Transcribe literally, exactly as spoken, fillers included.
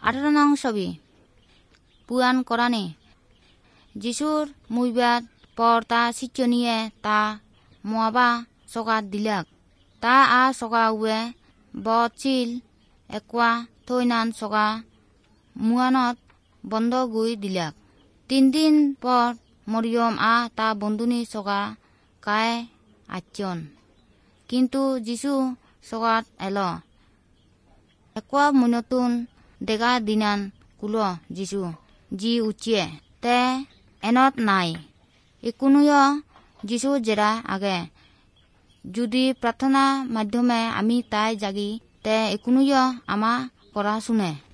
আঠারো নং ছবি পুয়ান করানি যিশুর মুইবাদ পর তা সিচনিয়ে তা মুয়াবা সকা দিলাক তা আ সকা উয়ে বচিল একোয়া থৈনান সকা মুয়ানত বন্ধ গুই দিলাক তিন দিন পর মরিয়ম আ তা বন্ধুনি সকা কায় আচন কিন্তু যিশু সকাত এলো একোয়া মুনতুন দেখা দিনান কুলো যিশু জি উচিয়ে তে এনত নাই ইকুনুয় যিশু জেরা আগে যদি প্রার্থনা মাধ্যমে আমি তাই জাগি তে ইকুনুয় আমা করা শুনে।